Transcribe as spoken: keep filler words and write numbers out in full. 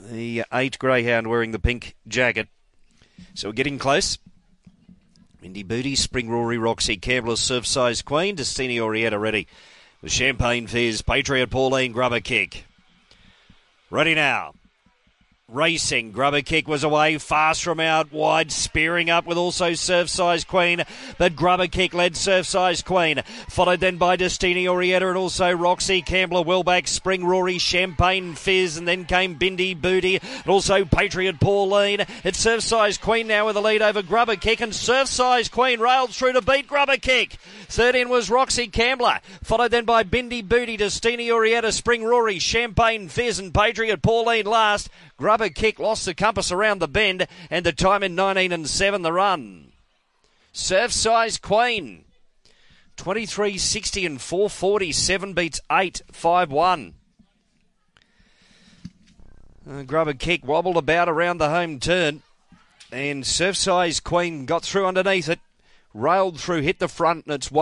the eight greyhound wearing the pink jacket. So we're getting close. Mindy Booty, Spring Rory, Roxy Campbell, Surf-Size Queen, Destiny Orietta ready. With Champagne Fizz, Patriot Pauline, Grubber Kick. Ready now. Racing, Grubber Kick was away, fast from out wide, spearing up with also Surf-Size Queen, but Grubber Kick led Surf-Size Queen, followed then by Destiny Orietta and also Roxy Campbell, well back, Spring Rory, Champagne Fizz, and then came Bindi Booty, and also Patriot Pauline. It's Surf-Size Queen now with the lead over Grubber Kick, and Surf-Size Queen railed through to beat Grubber Kick. Third in was Roxy Campbell, followed then by Bindi Booty, Destiny Orietta, Spring Rory, Champagne Fizz, and Patriot Pauline last. Grubber Kick lost the compass around the bend, and the time in nineteen and seven the run. Surf-Size Queen, twenty-three sixty and four forty-seven beats eight five one. Uh, Grubber Kick wobbled about around the home turn, and Surf-Size Queen got through underneath it, railed through, hit the front, and it's